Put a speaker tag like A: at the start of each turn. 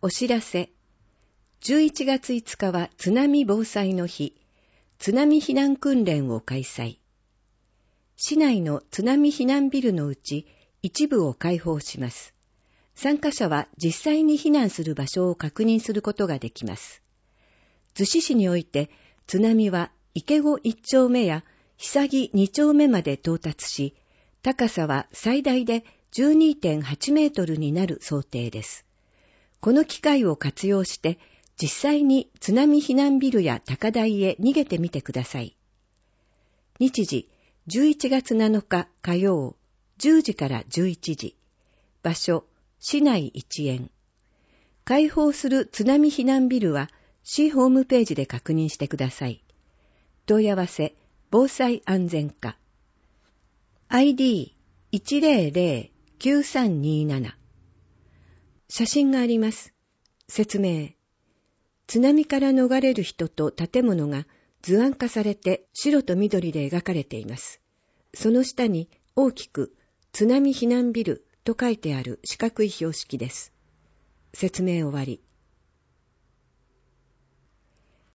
A: お知らせ。11月5日は津波防災の日、津波避難訓練を開催。市内の津波避難ビルのうち一部を開放します。参加者は実際に避難する場所を確認することができます。逗子市において津波は池子1丁目や久木2丁目まで到達し、高さは最大で 12.8 メートルになる想定です。この機会を活用して実際に津波避難ビルや高台へ逃げてみてください。日時11月7日火曜10時から11時。場所市内一円。開放する津波避難ビルは市ホームページで確認してください。問い合わせ防災安全課 ID1009327。 写真があります。説明。津波から逃れる人と建物が図案化されて白と緑で描かれています。その下に大きく津波避難ビルと書いてある四角い標識です。説明終わり。